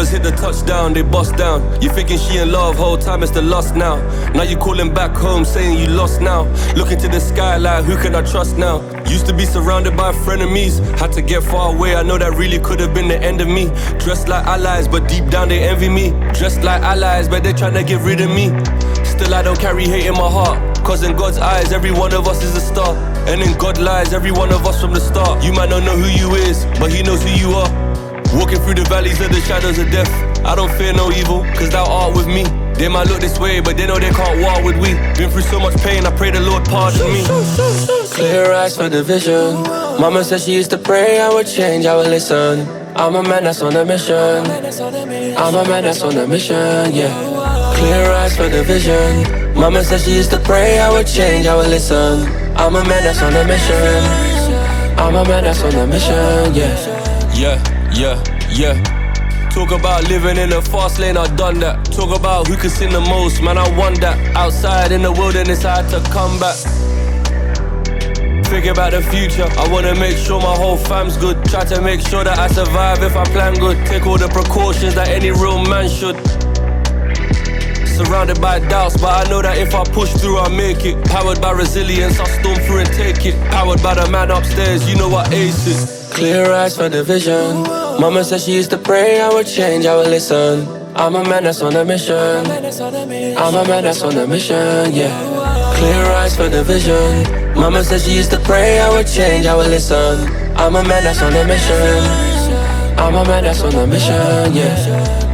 brothers hit the touchdown, they bust down. You thinking she in love, whole time it's the lust now. Now you calling back home, saying you lost now. Looking to the sky like, who can I trust now? Used to be surrounded by frenemies, had to get far away, I know that really could have been the end of me. Dressed like allies, but deep down they envy me. Dressed like allies, but they tryna get rid of me. Still I don't carry hate in my heart, cause in God's eyes every one of us is a star. And in God lies every one of us from the start. You might not know who you is, but he knows who you are. Walking through the valleys of the shadows of death, I don't fear no evil, cause thou art with me. They might look this way, but they know they can't war with we. Been through so much pain, I pray the Lord pardon me. Clear eyes for the vision. Mama said she used to pray I would change, I would listen. I'm a man that's on a mission. I'm a man that's on a mission, yeah. Clear eyes for the vision. Mama said she used to pray I would change, I would listen. I'm a man that's on a mission. I'm a man that's on a mission, yeah. Yeah. Talk about living in a fast lane, I done that. Talk about who can sing the most, man, I won that. Outside in the wilderness, I had to come back. Think about the future, I wanna make sure my whole fam's good. Try to make sure that I survive if I plan good. Take all the precautions that any real man should. Surrounded by doubts, but I know that if I push through, I'll make it. Powered by resilience, I'll storm through and take it. Powered by the man upstairs, you know what ace is. Clear eyes for the vision. Mama said she used to pray I would change, I would listen. I'm a man that's on a mission. I'm a man that's on a mission, yeah. Clear eyes for the vision. Mama said she used to pray I would change, I would listen. I'm a man that's on a mission. I'm a man that's on a mission, yeah.